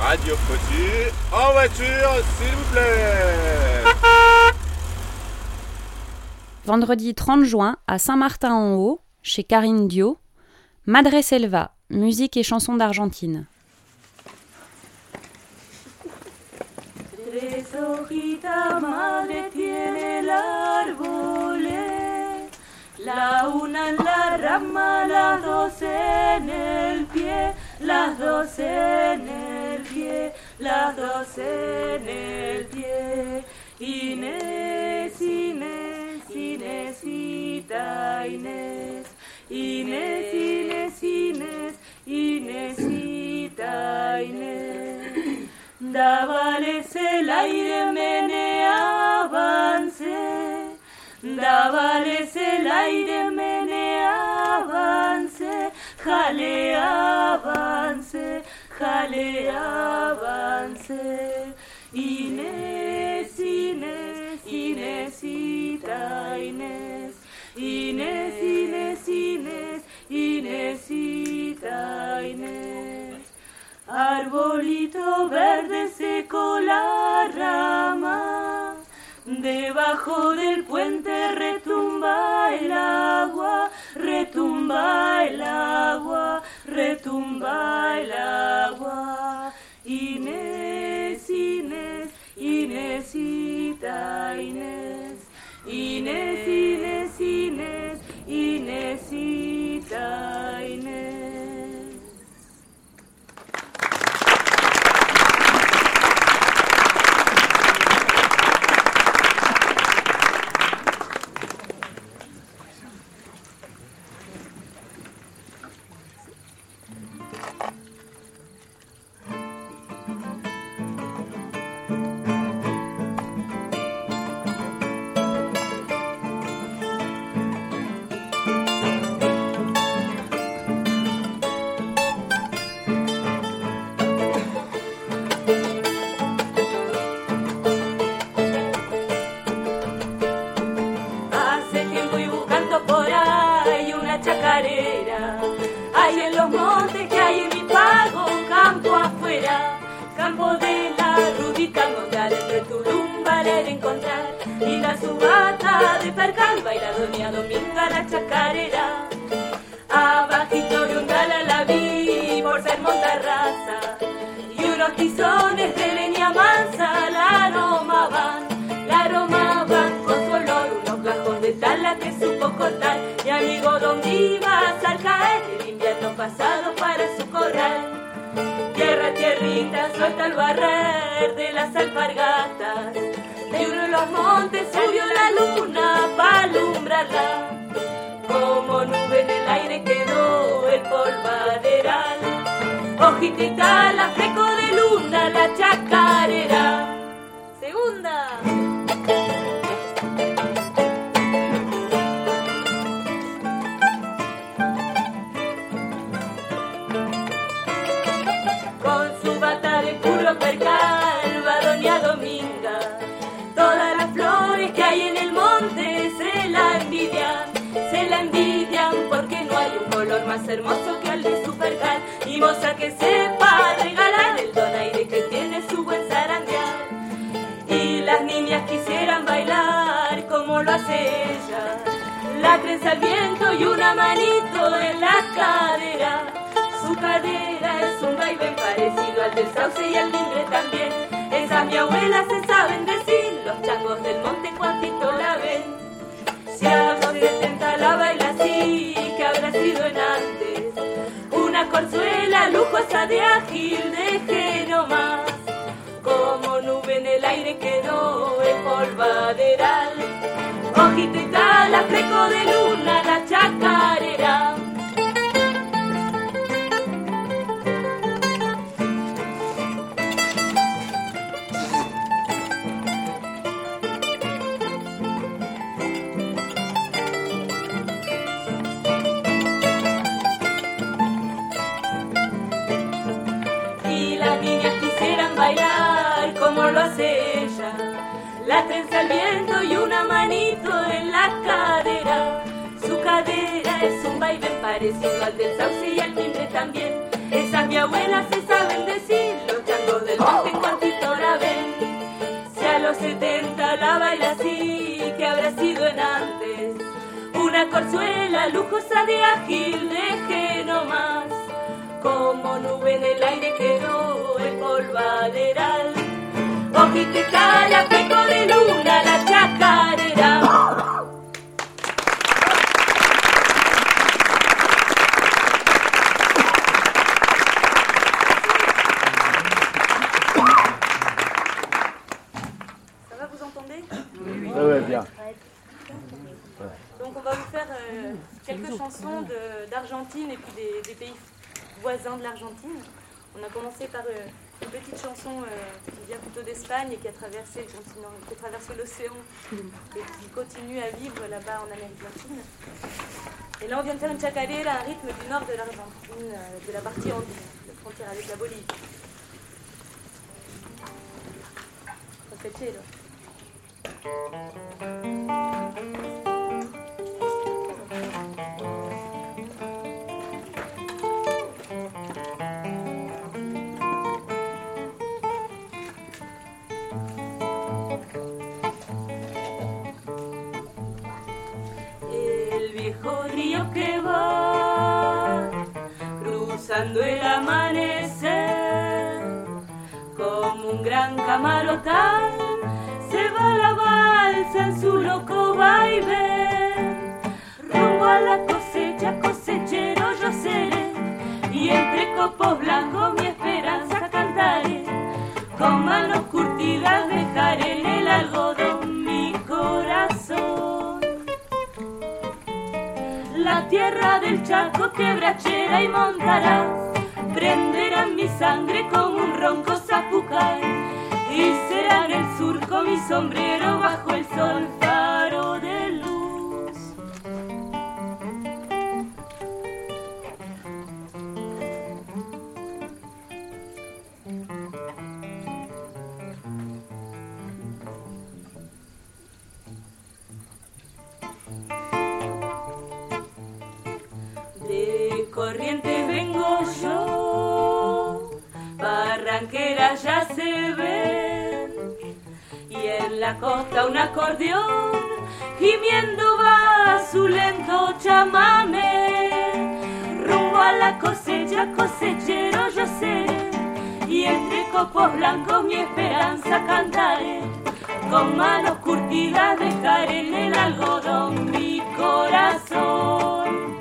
Radio Foti, en voiture, s'il vous plaît. Vendredi 30 juin, à Saint-Martin-en-Haut, chez Karine Dio, Madre Selva, musique et chansons d'Argentine. Tres hojitas madre tiene el árbol, la una en la rama, las dos en el pie, las dos en el pie, las dos en el pie. Inés, Inés, Inésita, Inés, Inés, Inés, Inés, Inésita, Inés. Dábales el aire, meneábanse, dábales el aire, meneábanse, jaleábanse, jaleábanse. Inés, Inés, Inésita, Inés, Inés, Inés, Inés, Inésita, Inés. Arbolito verde seco la rama, debajo del puente retumba el agua, retumba el agua, retumba el agua. Inés, Inés, Inésita, Inés, Inés, Inés, Inés, Inésita, Inés. Hay en los montes que hay en mi pago, campo afuera, campo de la rudita montar, entre Tulumba le encontrar, y la subata de Percal, baila doña Dominga la chacarera. Abajito de un dala la vi por ser montarraza, y unos tizones de leña mansa la aromaban con su olor, unos gajos de tala que supo cortar. Mi amigo, ¿dónde ibas al caer? El invierno pasado para su corral. Tierra, tierrita, suelta el barrer de las alpargatas. De uno de los montes subió la luna para alumbrarla. Como nube en el aire quedó el polvaderal. Hojitita, la fleco de luna, la chacarera. Segunda. Percal, va doña Dominga, todas las flores que hay en el monte se la envidian porque no hay un color más hermoso que el de su percal, y moza que sepa regalar el donaire que tiene su buen zarandear. Y las niñas quisieran bailar como lo hace ella, la trenza al viento y una manito en la cadera. Su cadera es un vaivén parecido al del sauce y al mimbre también. Esas mi abuela se saben decir, los changos del monte cuantito la ven. Si a los 70 la baila así, que habrá sido en antes. Una corzuela lujosa de ágil, deje nomás. Como nube en el aire quedó el polvaderal. Ojito y tal, la fleco de luna, la chacarera. Bailar como lo hace ella, la trenza al viento y una manito en la cadera. Su cadera es un vaivén parecido al del sauce y al mimbre también. Esas mi abuela se saben decir, los changos los del monte en cuantito la ven. Si a los 70 la baila así, que habrá sido en antes. Una corzuela lujosa de ágil, deje nomás. Como nube en el aire quedó el polvaderal. Ojitita la peco de luna, la chacarera. Ça va, vous entendez? Oui, bien. Donc on va vous faire quelques chansons d'Argentine et puis des pays voisins de l'Argentine. On a commencé par une petite chanson qui vient plutôt d'Espagne et qui a traversé le continent, qui a traversé l'océan et qui continue à vivre là-bas en Amérique latine. Et là on vient de faire une chacarera, un rythme du nord de l'Argentine, de la partie andine, la frontière avec la Bolivie. Ça fait chill. Río que va cruzando el amanecer como un gran camarotal, se va la balsa en su loco vaivén. Rumbo a la cosecha, cosechero yo seré, y entre copos blancos mi esperanza cantaré. Con manos curtidas dejaré en el algodón mi corazón. La tierra del Chaco, quebrachera y montarás, prenderán mi sangre como un ronco zapucay, y serán el surco mi sombrero bajo el sol faro de luz. Corrientes vengo yo, barranqueras ya se ven, y en la costa un acordeón gimiendo va su lento chamamé. Rumbo a la cosecha, cosechero yo seré, y entre copos blancos mi esperanza cantaré. Con manos curtidas dejaré en el algodón mi corazón.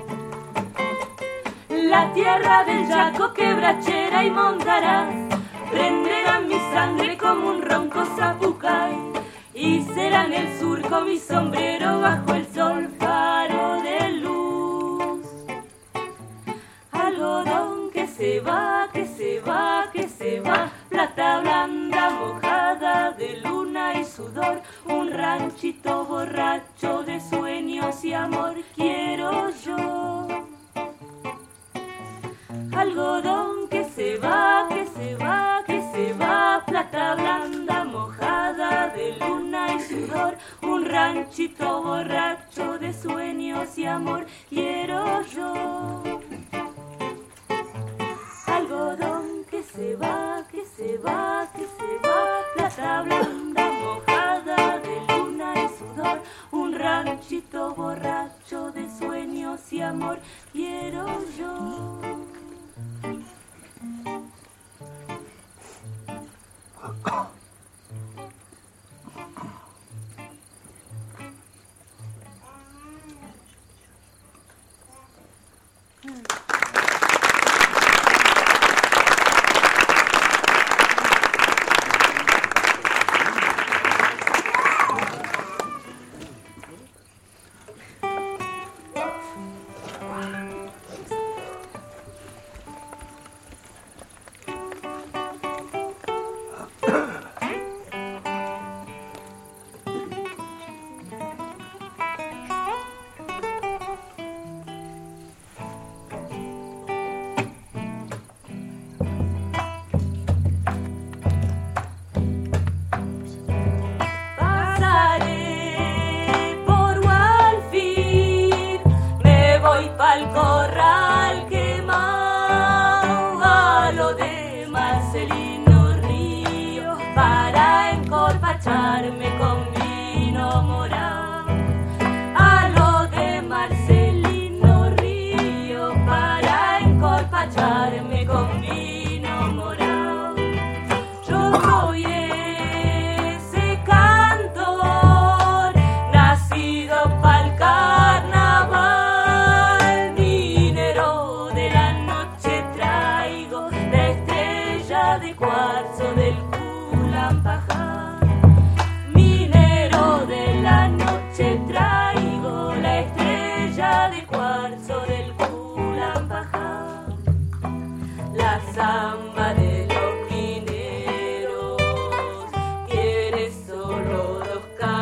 La tierra del Chaco, quebrachera y montarás, prenderán mi sangre como un ronco zapucay, y serán el surco mi sombrero bajo el sol faro de luz. Algodón que se va, que se va, que se va, plata blanda mojada de luna y sudor, un ranchito borracho de sueños y amor quiero yo. Algodón que se va, que se va, que se va, plata blanda mojada de luna y sudor, un ranchito borracho de sueños y amor quiero yo. Algodón que se va, que se va, que se va, plata blanda mojada de luna y sudor, un ranchito borracho de sueños y amor quiero yo. Corral quemado a lo de Marcelino Ríos. carne con vino morado. Yo soy ese cantor nacido pa'l carnaval, minero de la noche traigo la estrella de cuarzo del Culampajá. Minero de la noche traigo la estrella de cuarzo del Culampajá. La samba de los mineros tiene solo dos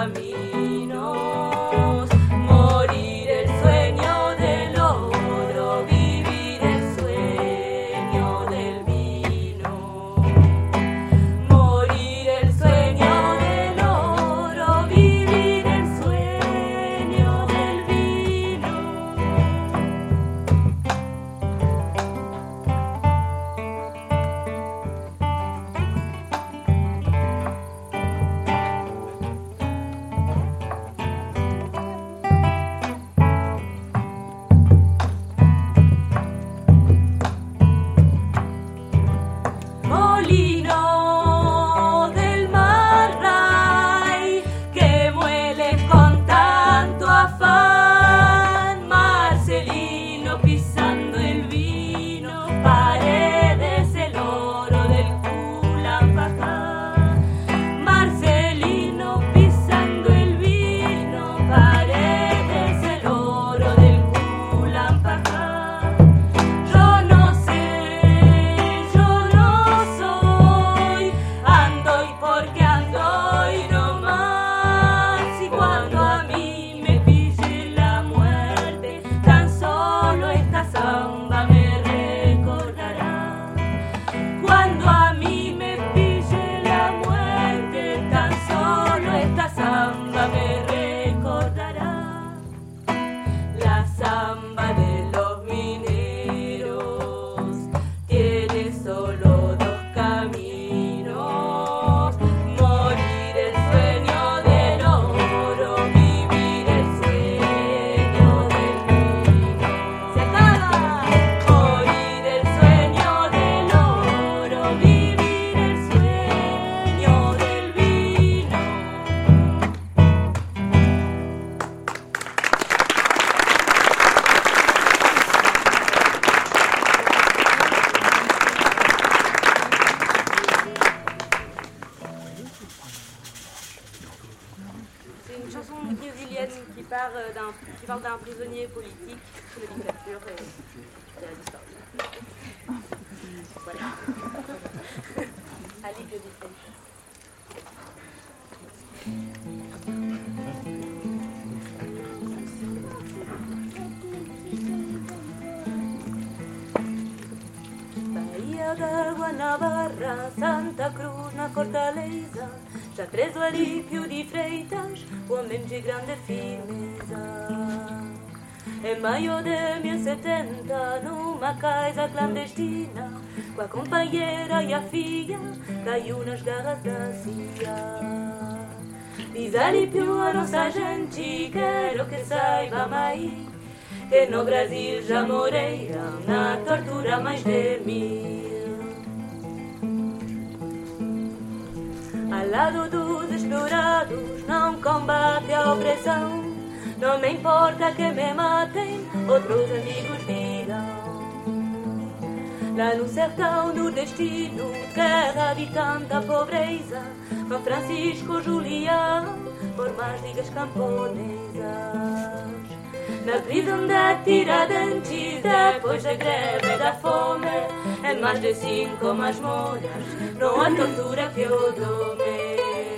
caminos: morir el sueño del oro, vivir el sueño del vino. Morir el sueño del oro, vivir el sueño del vino. Molino del Marray, que mueles con tanto afán. Marcelino pisando el vino, Paredes el oro del Culampajá. Marcelino pisando el vino, Paredes el oro del Culampajá. Yo no sé, yo no soy, ando y porque ando y no más. Y cuando a mí me pille la muerte, tan solo esta samba me recordará. Cuando a mí me pille la muerte, tan solo esta samba me recordará. La samba de los mineros tiene solo dos caminos: morir el sueño del oro, vivir el sueño del vino. ¡Se acaba! Morir el sueño del oro, vivir el sueño del vino. C'est une chanson brésilienne qui parle d'un prisonnier politique sous la dictature et de la disparue. Voilà. Ali Godifrey. Bahia da Guanabara, Santa Cruz na Fortaleza, já preso Alípio de Freitas, homem de grande firmeza. Em maio de 1070, numa casa clandestina, com a companheira e a filha, caiu nas garras da CIA. Diz Alípio a nossa gente, quero que saiba mais, que no Brasil já moreram na tortura mais de 1000. Ao lado dos explorados não combate a opressão. Não me importa que me matem, outros amigos virão. Lá no sertão nordestino, terra de tanta pobreza, com Francisco Julião, por mais ligas camponesas. Na prisão da Tiradentes, depois da greve da fome, em mais de 5 masmorras, não há tortura que o dome.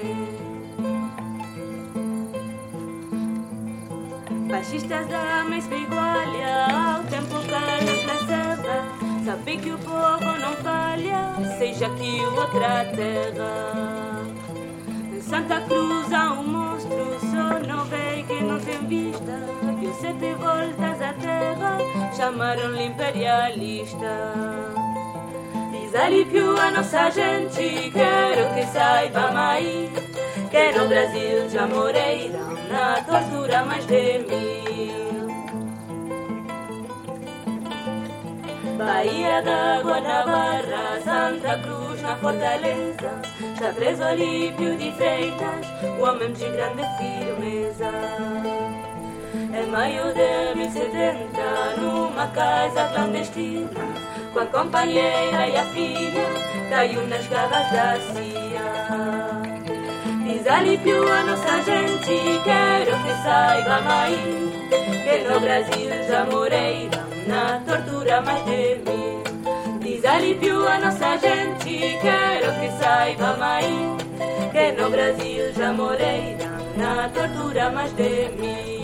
Fascistas da mesma igualha, ao tempo Carlos Lacerda, sabe que o povo não falha, seja aqui ou outra terra. Em Santa Cruz há um monstro, só não vê que não tem vista, deu 7 voltas à terra, chamaram-lhe imperialista. Diz Alípio a nossa gente, quero que saiba mais, que no Brasil já moreram na tortura mais de 1000. Bahia da Guanabara, Santa Cruz na Fortaleza, já preso Alípio de Freitas, o homem de grande firmeza. Em maio de 1070, numa casa clandestina, com a companheira e a filha, caiu nas garras da CIA. Diz Alípio a nossa gente, quero que saiba, mãe, que no Brasil já morei na tortura mais de mim. Diz Alípio a nossa gente, quero que saiba, mãe, que no Brasil já morei na tortura mais de mim.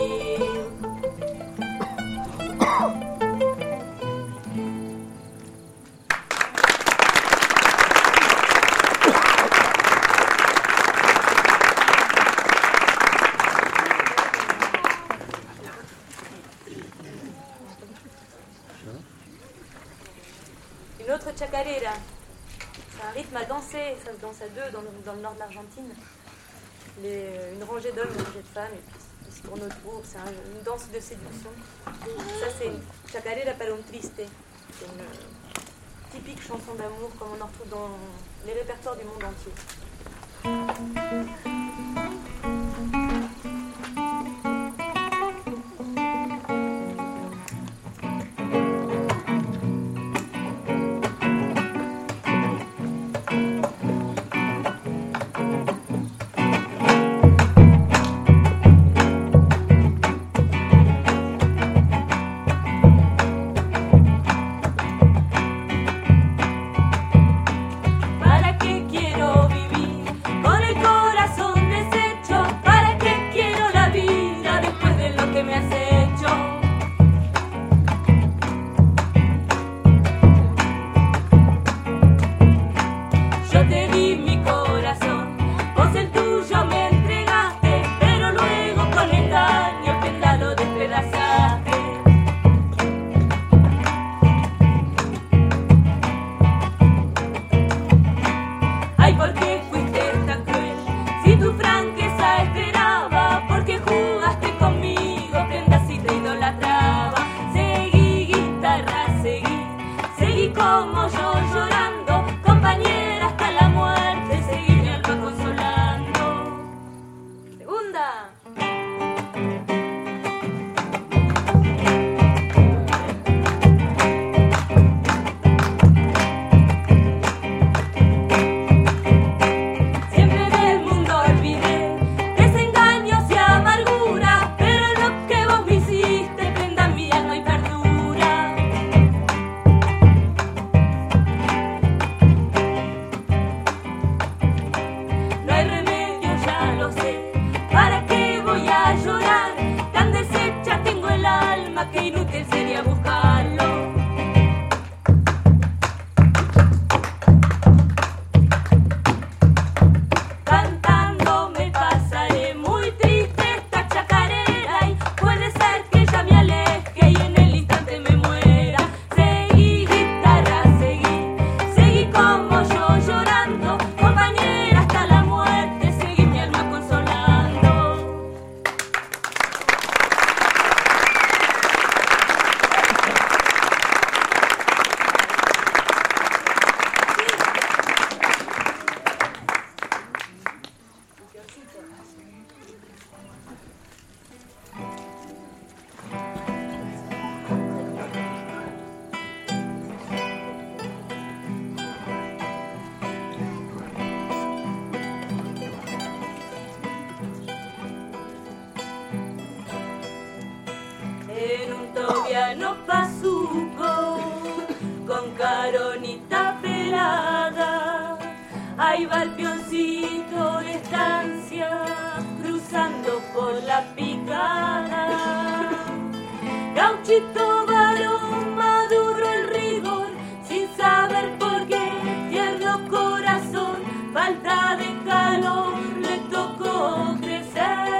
Chacarera, c'est un rythme à danser, ça se danse à deux dans le nord de l'Argentine. Une rangée d'hommes, une rangée de femmes, et puis ils se tournent autour, c'est une danse de séduction. Ça c'est une chacarera para un triste, c'est une typique chanson d'amour comme on en retrouve dans les répertoires du monde entier. Tobiano Pazuco, con caronita pelada, ahí va el pioncito de estancia, cruzando por la picada. Gauchito varón, maduro el rigor, sin saber por qué, tierno corazón, falta de calor, le tocó crecer.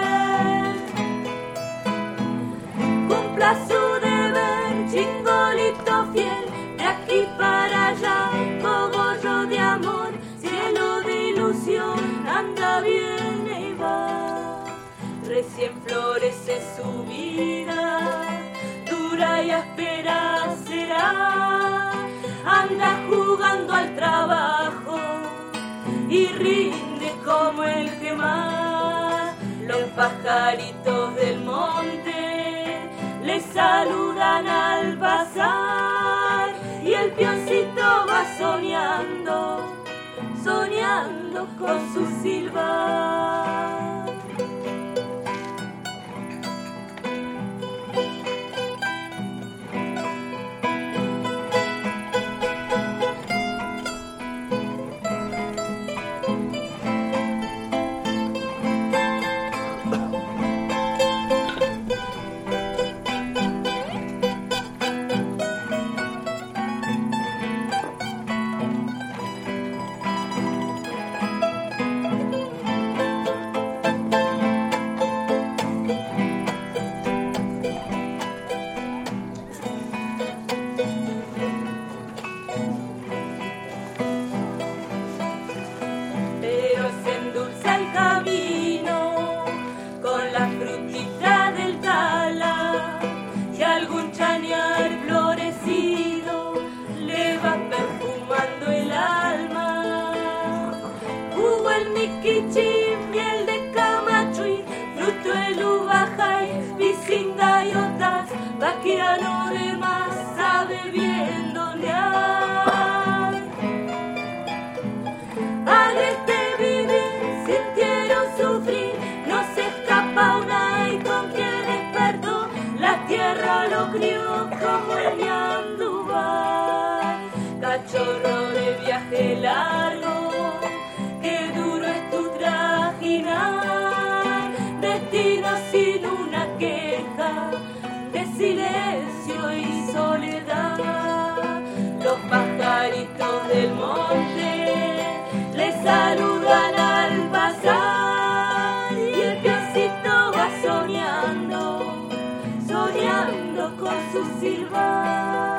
Cumpla su deber, chingolito fiel, de aquí para allá, cogollo de amor, cielo de ilusión, anda, viene y va. Recién florece su vida, dura llevando al trabajo y rinde como el quemar. Los pajaritos del monte le saludan al pasar y el peoncito va soñando, soñando con su silbar. Miel de Camachuy, fruto el ubajay, pisinga y otras, vaqueano de más, sabe bien dónde hay. Agreste vivir, sintieron sufrir, no se escapa una y con quien despertó, la tierra lo crió como el ñandubá. Cachorro de viaje largo, destino sin una queja, de silencio y soledad. Los pajaritos del monte le saludan al pasar y el peoncito va soñando, soñando con su silbar.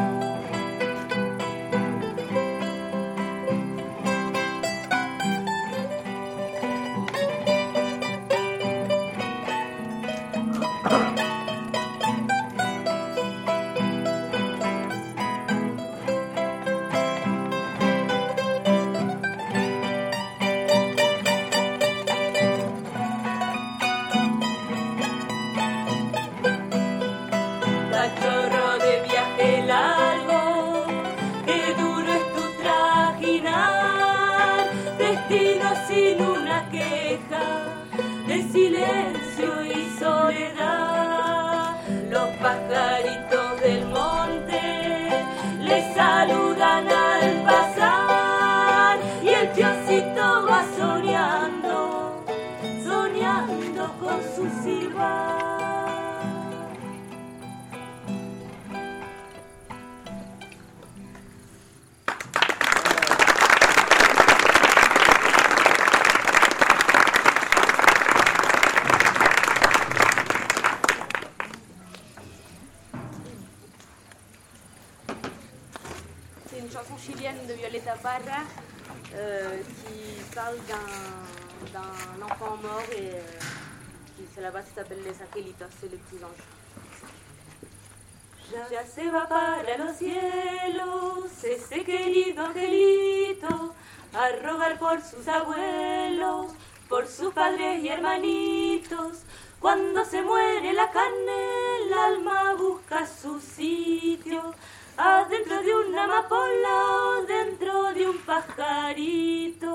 Cachorro de viaje largo, qué duro es tu trajinar, destino sin una queja, de silencio y soledad. Los pajaritos del monte le saludan al pasar y el peoncito va soñando, soñando con su silbar. C'est une chanson chilienne de Violeta Parra qui parle d'un enfant mort et qui là-bas s'appelle les angelitos, c'est les petits anges. Ya se va para los cielos ese querido angelito a rogar por sus abuelos, por sus padres y hermanitos. Cuando se muere la carne, el alma busca su sitio, adentro de una amapola o dentro de un pajarito.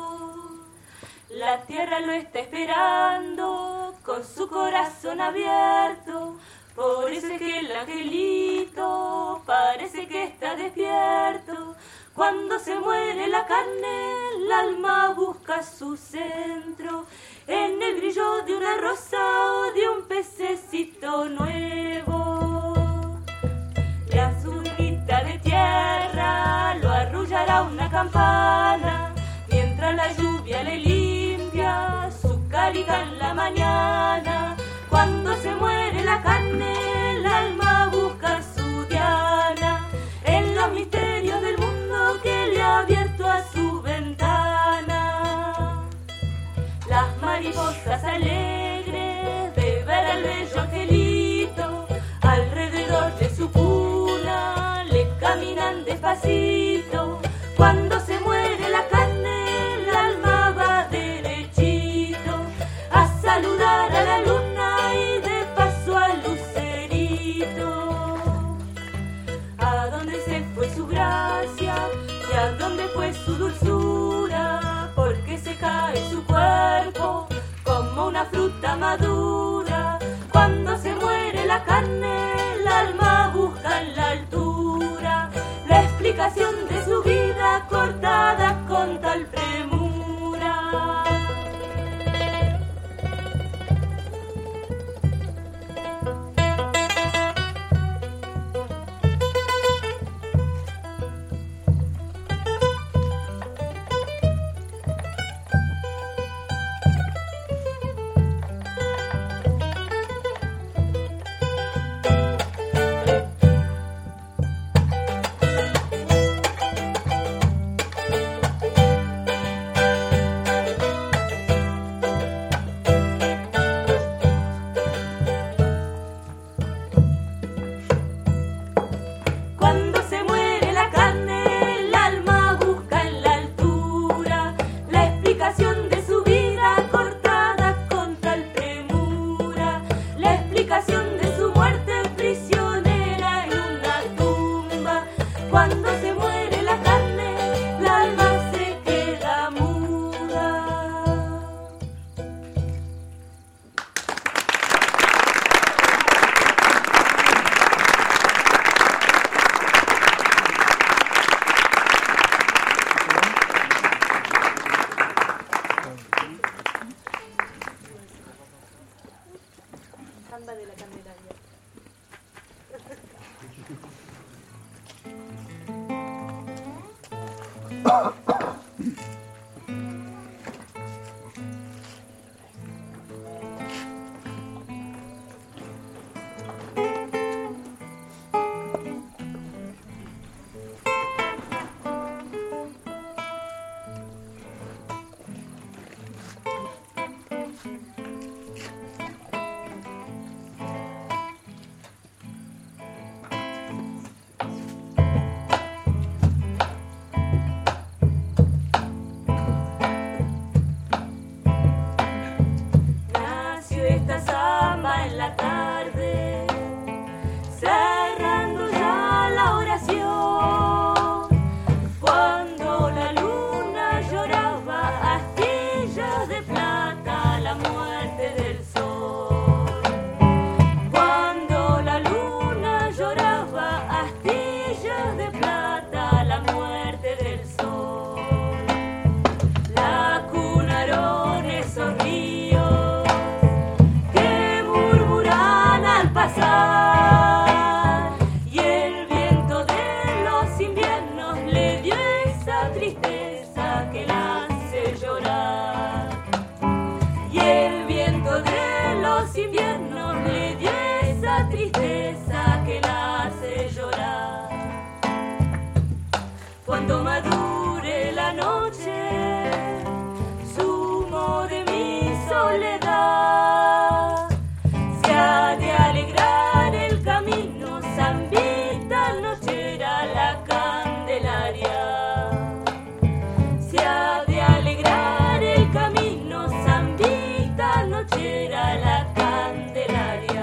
La tierra lo está esperando con su corazón abierto, por eso es que el angelito parece que está despierto. Cuando se muere la carne, el alma busca su centro, en el brillo de una rosa o de un pececito nuevo. La zurrita de tierra lo arrullará una campana, mientras la lluvia le limpia su carita en la mañana. Cuando se muere la carne, el alma busca su diana, en los misterios del mundo que le ha abierto a su ventana. Las mariposas alegres de ver al bello angelito, alrededor de su cuna le caminan despacito. allá donde fue su dulzura, porque se cae su cuerpo como una fruta madura. Cuando se muere la carne, el alma busca en la altura la explicación de su vida cortada con tal premura. Cuando madure la noche, zumo de mi soledad, se ha de alegrar el camino, zambita nochera la Candelaria. Se ha de alegrar el camino, zambita nochera la Candelaria.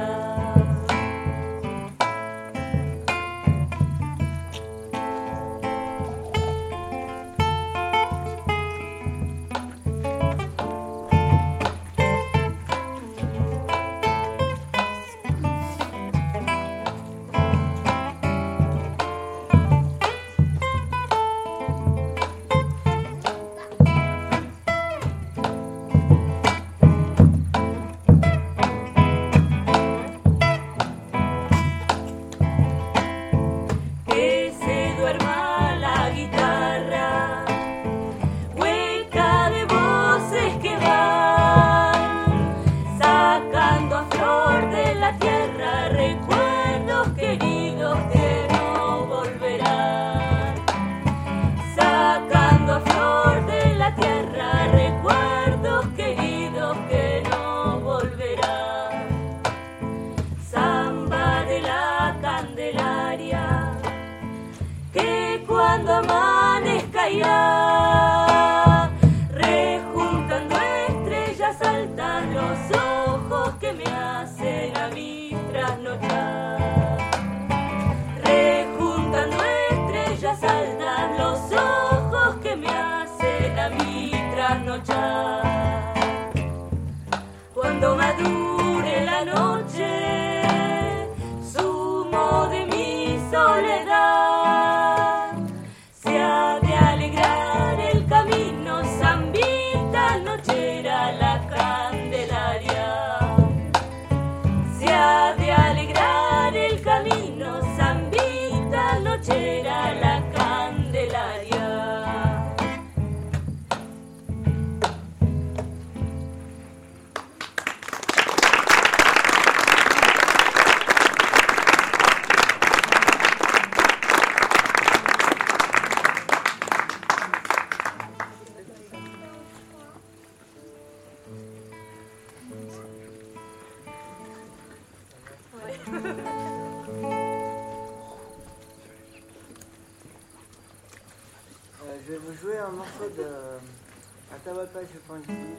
Je vais vous jouer un morceau de Atahualpa Yupanqui.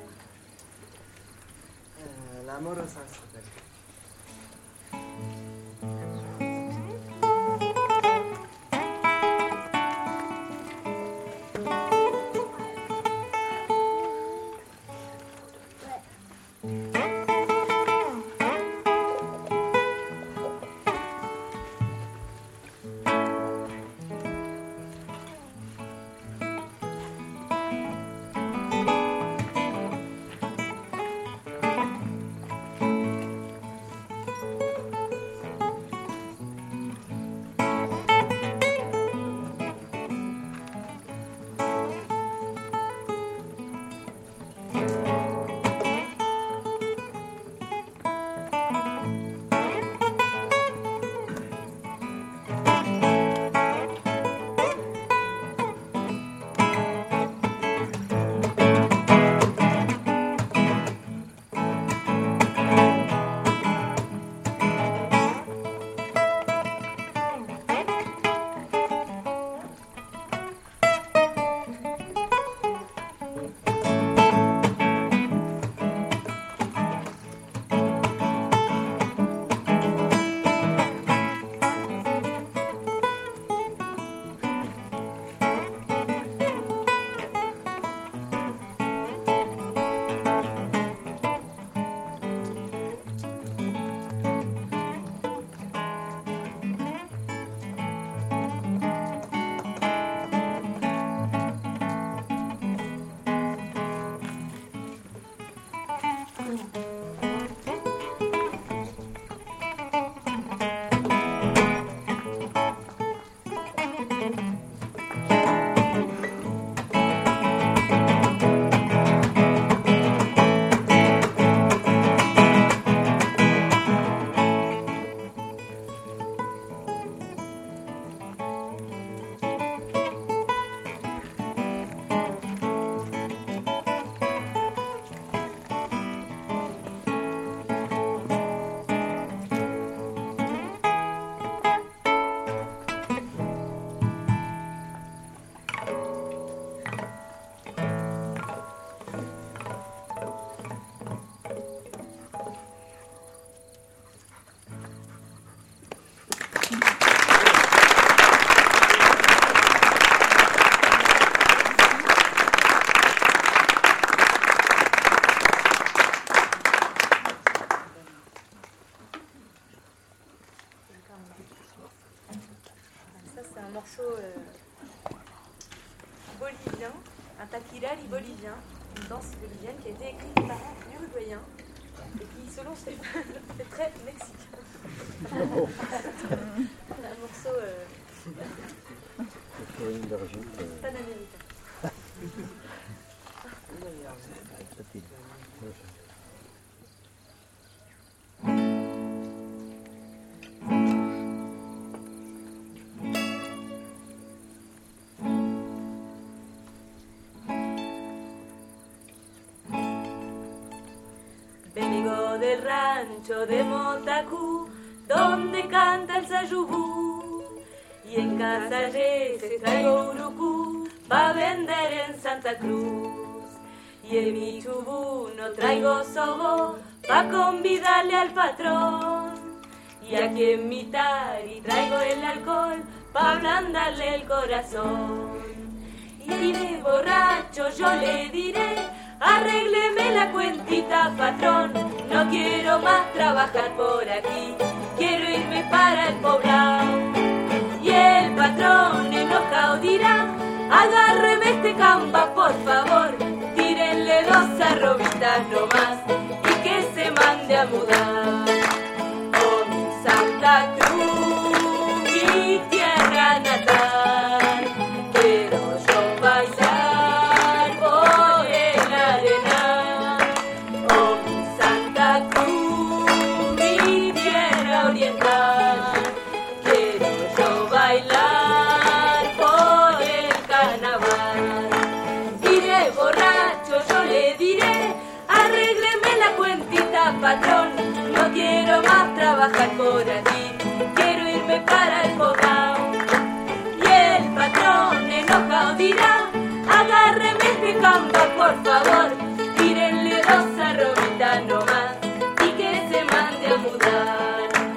La Amorosa s'appelle. bolivien, un taquirari bolivien, une danse bolivienne qui a été écrite par un uruguayen et qui, selon ses fait très mexicain. Un morceau panaméricain. Vengo del rancho de Montacú, donde canta el sayubú, y en Casalles traigo urucú pa' vender en Santa Cruz. Y en mi chubú no traigo sobo pa' convidarle al patrón. Y aquí en mi tari traigo el alcohol pa' ablandarle el corazón. Y de borracho yo le diré: arrégleme la cuentita, patrón, no quiero más trabajar por aquí, quiero irme para el poblado. Y el patrón enojado dirá: agárreme este camba, por favor, tírenle 2 arrobitas nomás y que se mande a mudar. Con Santa Cruz, mi tierra natal, quiero yo bailar por el arenal. Oh, mi Santa Cruz, mi tierra oriental, quiero yo bailar por el carnaval. Iré borracho, yo le diré: arrégleme la cuentita, patrón, por favor, tírenle 2 arrobitas nomás y que se mande a mudar.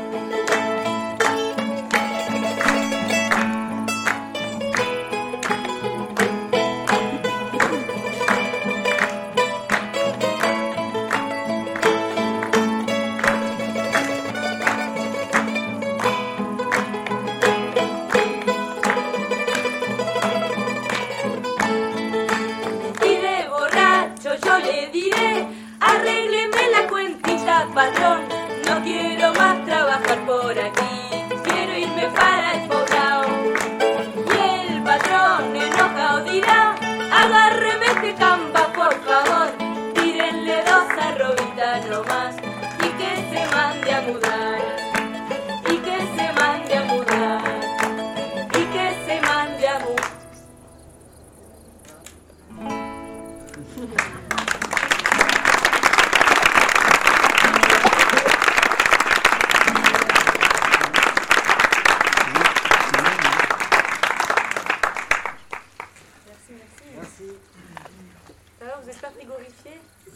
Patrón, no quiero más trabajar por aquí, quiero irme para el poblado. Y el patrón enojado dirá, agárreme este camba por favor, tírenle 2 arrobitas nomás y que se mande a mudar, y que se mande a mudar, y que se mande a mudar. Vous n'êtes pas frigorifié?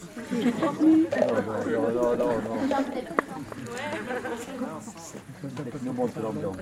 Non. Nous montre l'ambiance.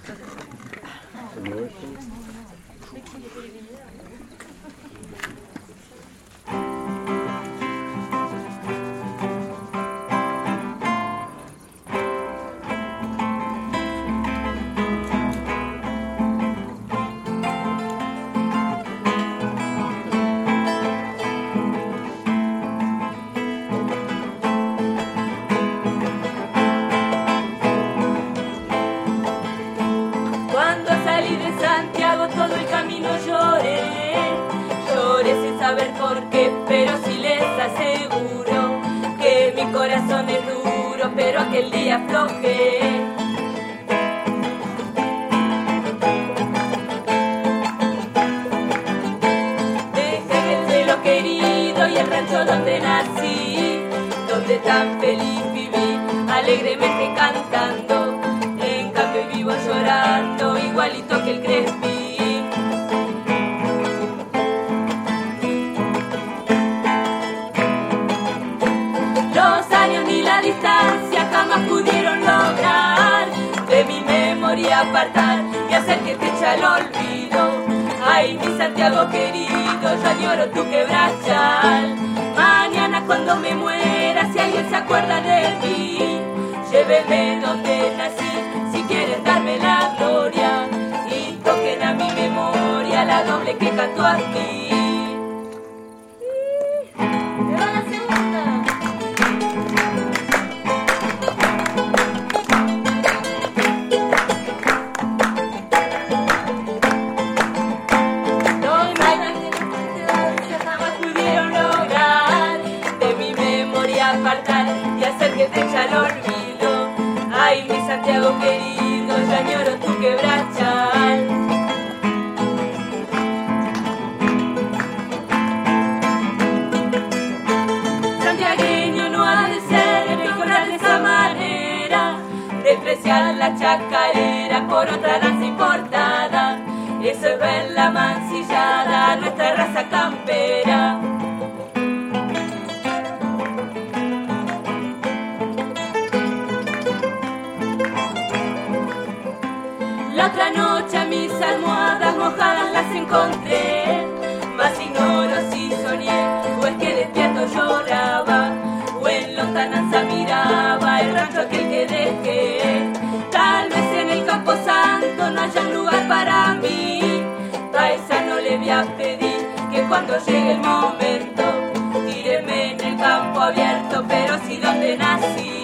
Todo el camino lloré sin saber por qué, pero sí les aseguro que mi corazón es duro, pero aquel día aflojé. Dejé el cielo querido y el rancho donde nací, donde tan feliz viví, alegremente cantando, en cambio vivo llorando, igualito que el Crespi. Distancia jamás pudieron lograr de mi memoria apartar y hacer que te eche al olvido. Ay, mi Santiago querido, yo añoro tu quebrachal. Mañana cuando me muera, si alguien se acuerda de mí, lléveme donde nací, si quieren darme la gloria, y toquen a mi memoria la doble que cantó aquí. Y hacer que te eche al olvido. Ay, mi Santiago querido, yo añoro tu quebrachal. Santiagueño no ha de ser mejorar de esa manera, despreciar la chacarera por otra danza importada. Eso es ver la mancillada, nuestra raza campera. La otra noche a mis almohadas mojadas las encontré, mas ignoro si soñé o es que despierto lloraba, o en lontananza miraba el rancho aquel que dejé. Tal vez en el Campo Santo no haya un lugar para mí, paisano le voy a pedir que cuando llegue el momento tíreme en el campo abierto, pero sí donde nací.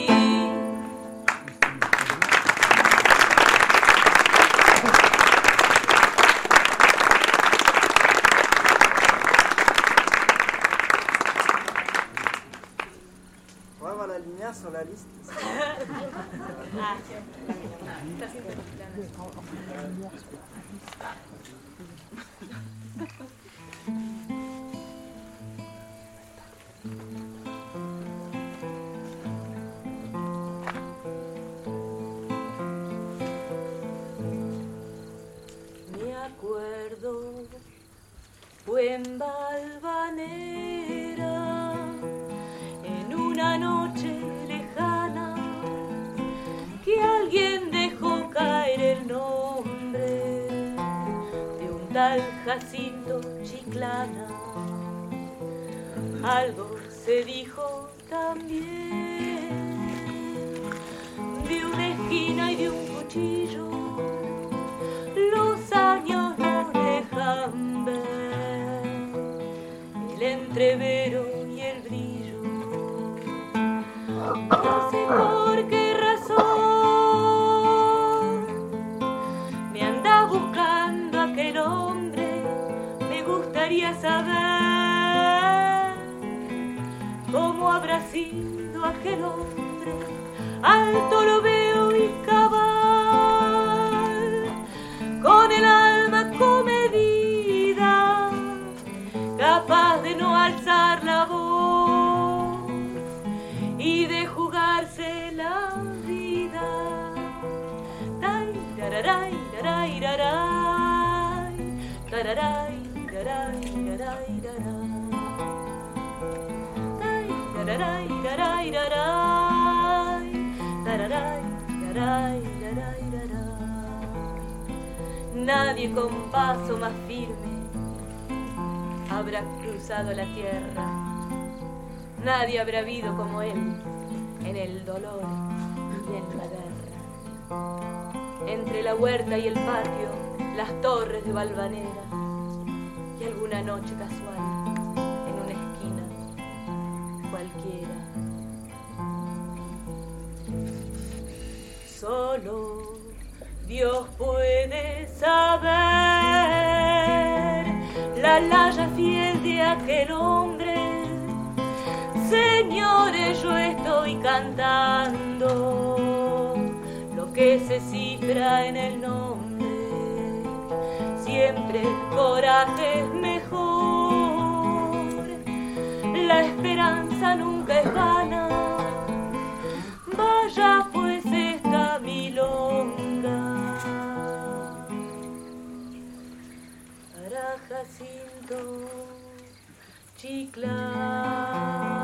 Sur la liste. Me acuerdo, fue en Valvanera, noche lejana que alguien dejó caer el nombre de un tal Jacinto Chiclana. Algo se dijo también de una esquina y de un cuchillo. Los años no dejan ver el entrevero y el brillo. No sé por qué razón me anda buscando aquel hombre. Me gustaría saber cómo habrá sido aquel hombre. Alto lo veo y cabal, con el alma comedida, capaz de no alzar la voz y de jugarse la vida. Tararay, tararay, tararay, tararay, tararay, tararay, tararay, tararay, tararay, tararay, tararay, tararay, tararay. Nadie con paso más firme habrá cruzado la tierra. Nadie habrá habido como él en el dolor y en la guerra. Entre la huerta y el patio, las torres de Valvanera y alguna noche casual en una esquina cualquiera. Solo Dios puede saber la laya fiel de aquel hombre. Señores, yo estoy cantando lo que se cifra en el nombre. Siempre el coraje es mejor, la esperanza nunca es vana. Vaya pues esta milonga para Jacinto Chiclana.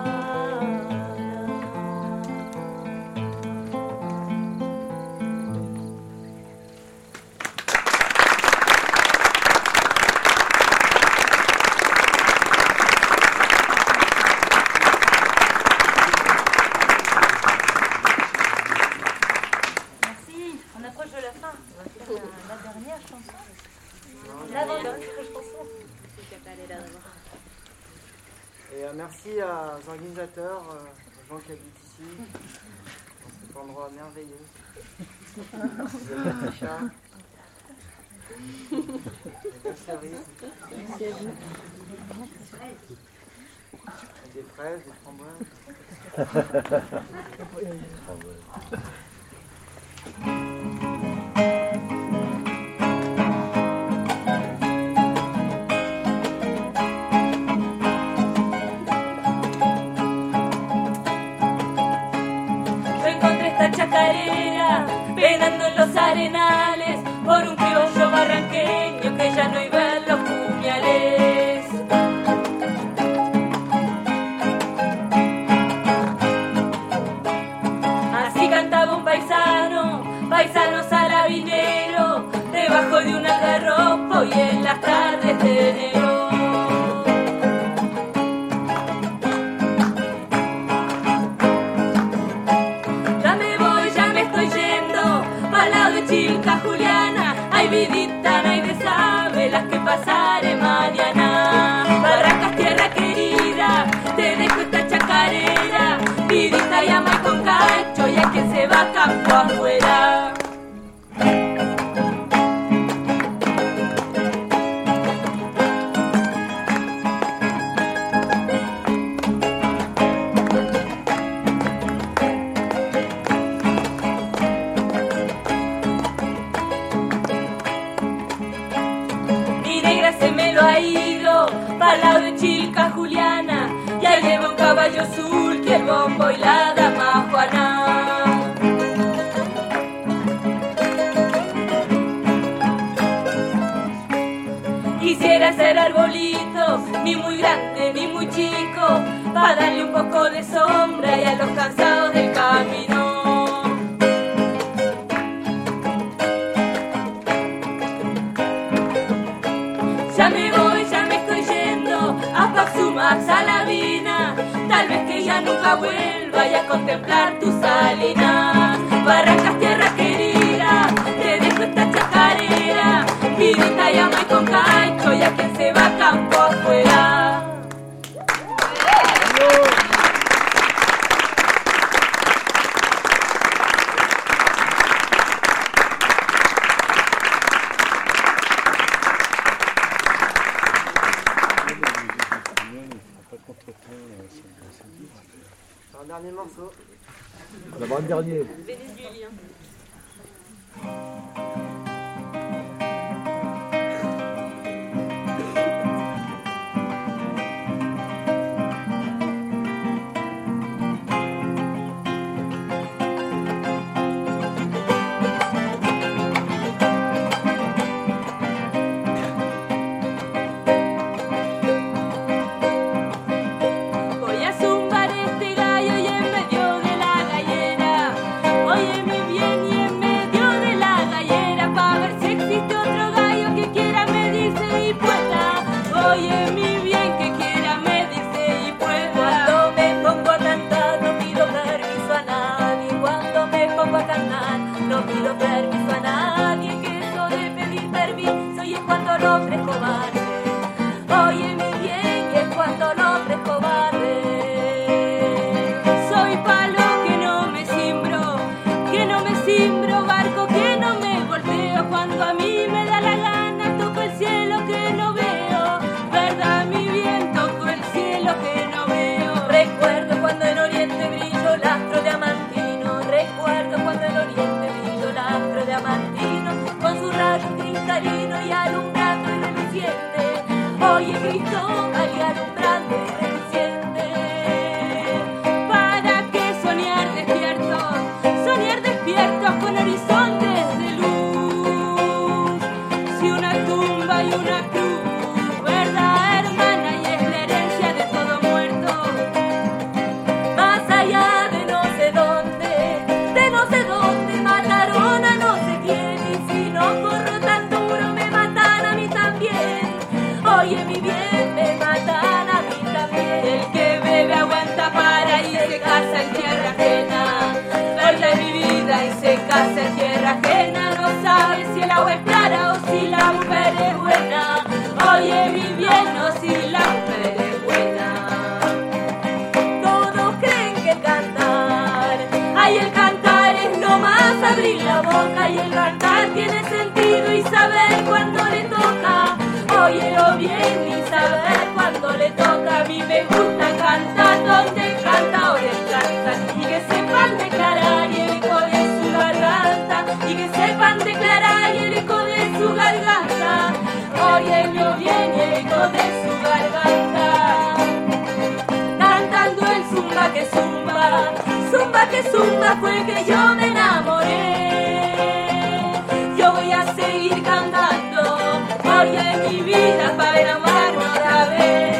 Et merci aux organisateurs, aux gens qui habitent ici, pour cet endroit merveilleux. Des petits chats, des belles cerises, des fraises, des framboises. Chacarera, penando en los arenales, por un criollo barranqueño que ya no iba en los puñales. Así cantaba un paisano salabinero, debajo de un algarrobo y en las tardes de enero. Chilca Juliana, ay vidita, nadie sabe las que pasaré mañana. Barracas, tierra querida, te dejo esta chacarera, vidita y ama con cacho, y a quien se va campo afuera. Al lado de Chilca Juliana, ya lleva un caballo azul que el bombo y la dama Juana. Quisiera ser arbolito, ni muy grande ni muy chico, para darle un poco de sombra y a los cansados del camino. Ya me voy, ya me estoy yendo a Paxumax, a la Vina. Tal vez que ya nunca vuelva y a contemplar tu salina. Barrancas, tierra querida, te dejo esta chacarera. Pirita y ama y con caicho y a quien se va campo afuera. Un dernier morceau. D'abord le dernier. Vénézuélien. Voy a zumbar este gallo y en medio de la gallera. Óyeme bien y en medio de la gallera, pa' ver si existe otro gallo que quiera medirse y pueda. Óyeme bien que quiera medirse y pueda. Cuando me pongo a cantar no pido permiso a nadie. Cuando me pongo a cantar no pido permiso a nadie. Que eso de pedir permiso y es cuando el hombre es cobarde. Óyeme bien y es cuando el hombre es cobarde. Soy palo que no me simbro, barco que no me volteo. Cuando a mí me da la gana toco el cielo que no veo. Verdad mi bien, toco el cielo que no veo. Recuerdo cuando en Oriente brilló el astro diamantino. Recuerdo cuando en Oriente brilló el astro diamantino. Con su rayo cristalino y alumbrando y reluciente. Oye Cristóbal y alumbrando y reluciente. ¿Para qué soñar despiertos con horizontes de luz? Si una tumba y una cruz, verdad hermana, y es la herencia de todo muerto. Más allá de no sé dónde, mataron a no sé quién. Y si no corro tan duro me matan a mí también. Oye mi bien, me matan a mí también. El que bebe aguanta para y se casa en tierra ajena. Verde mi vida y se casa en tierra ajena. No sabe si el agua es clara o si la mujer es buena. Oye mi bien, o si la mujer es buena. Todos creen que cantar, ay, el cantar es nomás abrir la boca. Y el cantar tiene sentido y saber cuándo le toca. Óyelo bien y saber cuándo le toca. A mí me gusta cantar donde el cantadores cantan. Y que sepan declarar y el eco de su garganta. Y que sepan declarar y el eco de su garganta. Óyelo bien y el eco de su garganta. Cantando el zumba que zumba. Zumba que zumba fue que yo me enamoré. Yo voy a seguir cantando. Oye mi vida para enamorarme otra vez.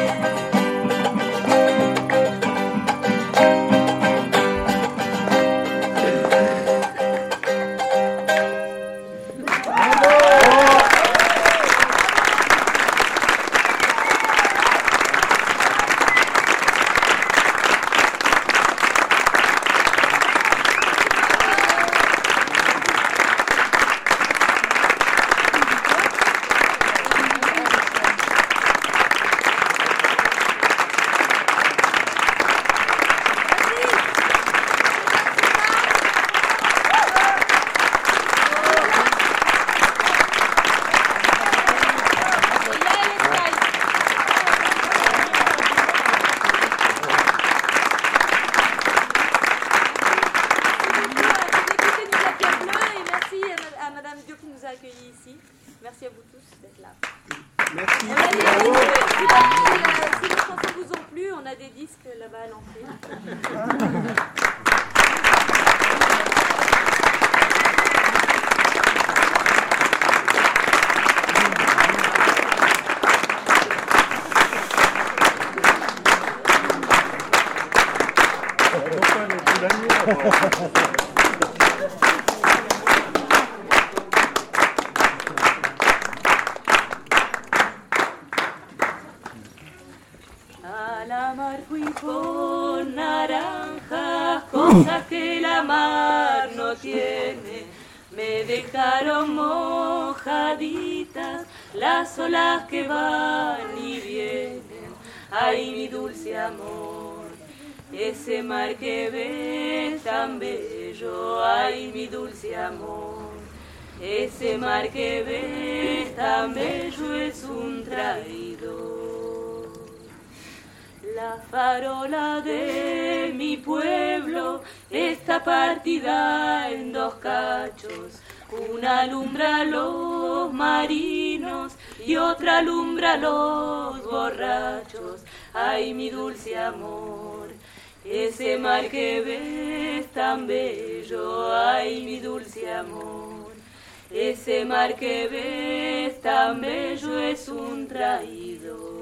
A la mar fui con naranjas, cosas que la mar no tiene. Me dejaron mojaditas las olas que van y vienen. Ay, mi dulce amor, ese mar que ves tan bello. Ay, mi dulce amor, ese mar que ves tan bello es un traidor. La farola de mi pueblo está partida en dos cachos. Una alumbra a los marinos y otra alumbra a los borrachos. Ay, mi dulce amor, ese mar que ves tan bello. Ay, mi dulce amor, ese mar que ves tan bello es un traidor.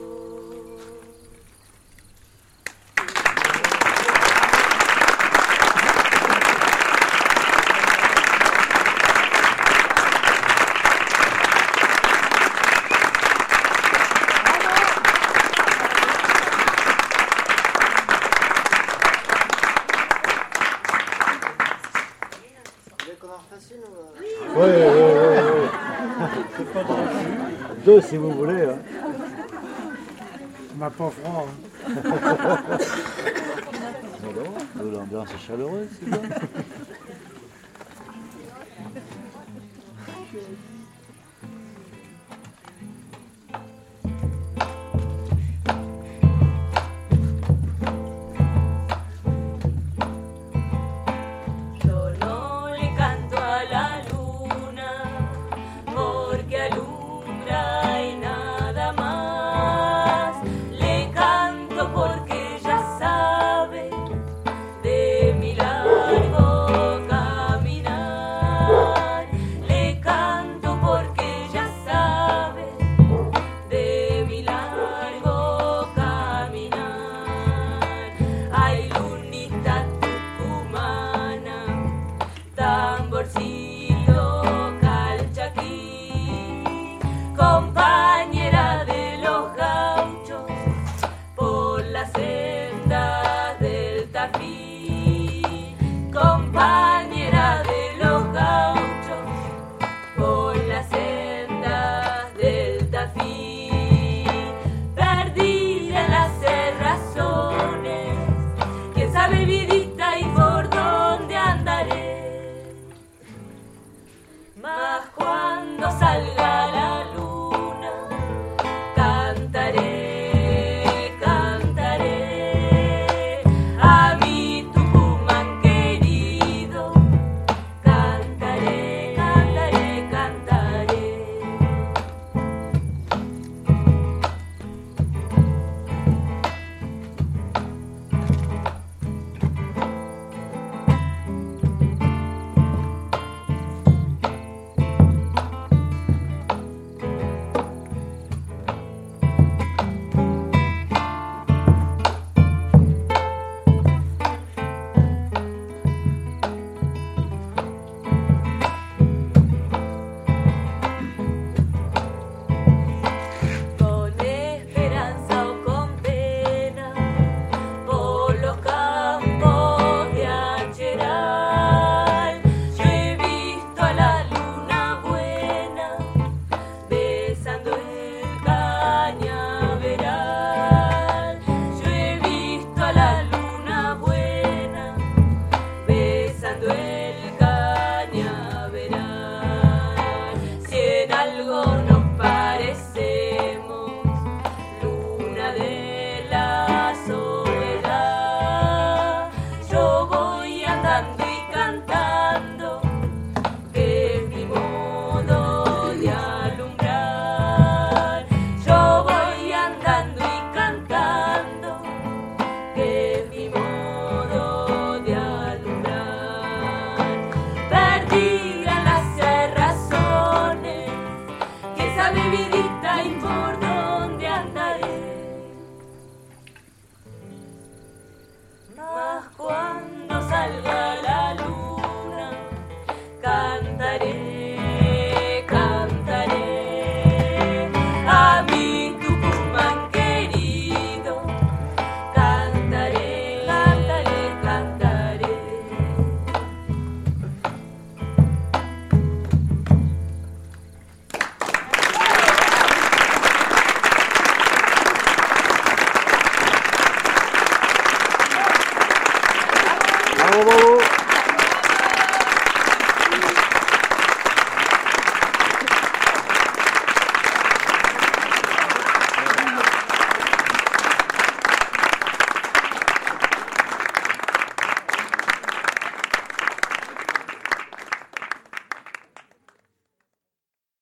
Oui. Deux si vous voulez. Hein. m'a pas froid. L'ambiance est chaleureuse, c'est bien.